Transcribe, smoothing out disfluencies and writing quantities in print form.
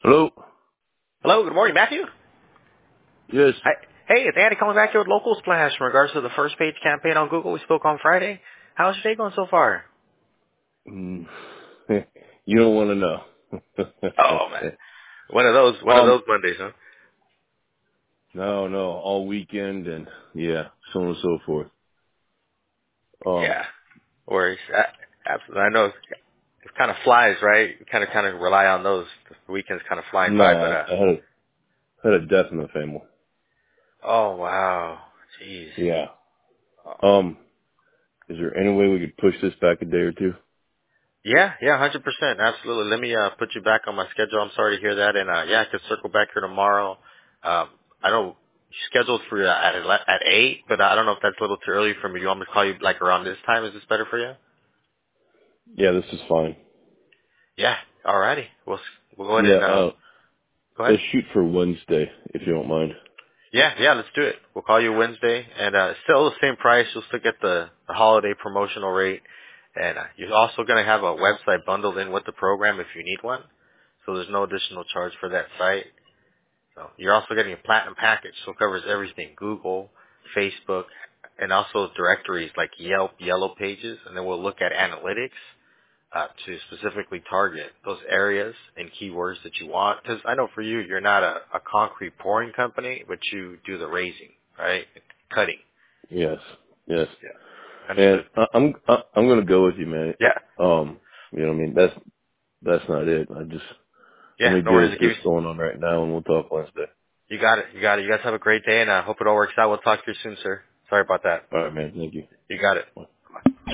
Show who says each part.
Speaker 1: Hello?
Speaker 2: Hello, good morning, Matthew.
Speaker 1: Yes.
Speaker 2: Hi. Hey, it's Andy calling back here with Local Splash in regards to the first page campaign on Google we spoke on Friday. How's your day going so far?
Speaker 1: Mm, you don't want to know.
Speaker 2: Oh man, one of those Mondays, huh?
Speaker 1: no, all weekend and yeah, so on and so forth. Um,
Speaker 2: Yeah, worries. Absolutely. I know it kind of flies, right? You kind of rely on those. The weekends kind of flying
Speaker 1: no,
Speaker 2: by, but
Speaker 1: I had a death in the family.
Speaker 2: oh wow, jeez.
Speaker 1: Yeah.
Speaker 2: Oh.
Speaker 1: Um, is there any way we could push this back a day or two?
Speaker 2: Yeah, 100%, absolutely. Let me put you back on my schedule. I'm sorry to hear that, and yeah, I could circle back here tomorrow. I know you scheduled for at 8, but I don't know if that's a little too early for me. Do you want me to call you like around this time? Is this better for you?
Speaker 1: Yeah, this is fine.
Speaker 2: Yeah, alrighty. We'll go ahead
Speaker 1: Yeah,
Speaker 2: and go ahead.
Speaker 1: let's shoot for Wednesday, if you don't mind.
Speaker 2: Yeah, let's do it. We'll call you Wednesday, and still the same price. You'll still get the holiday promotional rate, and you're also going to have a website bundled in with the program if you need one. So there's no additional charge for that site. So you're also getting a platinum package, so it covers everything: Google, Facebook, and also directories like Yelp, Yellow Pages, and then we'll look at analytics to specifically target those areas and keywords that you want. Because I know for you, you're not a concrete pouring company, but you do the raising, right? Cutting.
Speaker 1: Yes, yes.
Speaker 2: Yeah.
Speaker 1: And
Speaker 2: Understood.
Speaker 1: I'm gonna go with you, man.
Speaker 2: Yeah.
Speaker 1: You know what I mean? That's not it. Let
Speaker 2: Yeah.
Speaker 1: me
Speaker 2: No worries.
Speaker 1: get
Speaker 2: Give
Speaker 1: this
Speaker 2: you,
Speaker 1: going on right now, and we'll talk Wednesday.
Speaker 2: you got it. You got it. You guys have a great day, and I hope it all works out. We'll talk to you soon, sir. Sorry about that.
Speaker 1: All right, man. Thank you.
Speaker 2: You got it.
Speaker 1: Bye.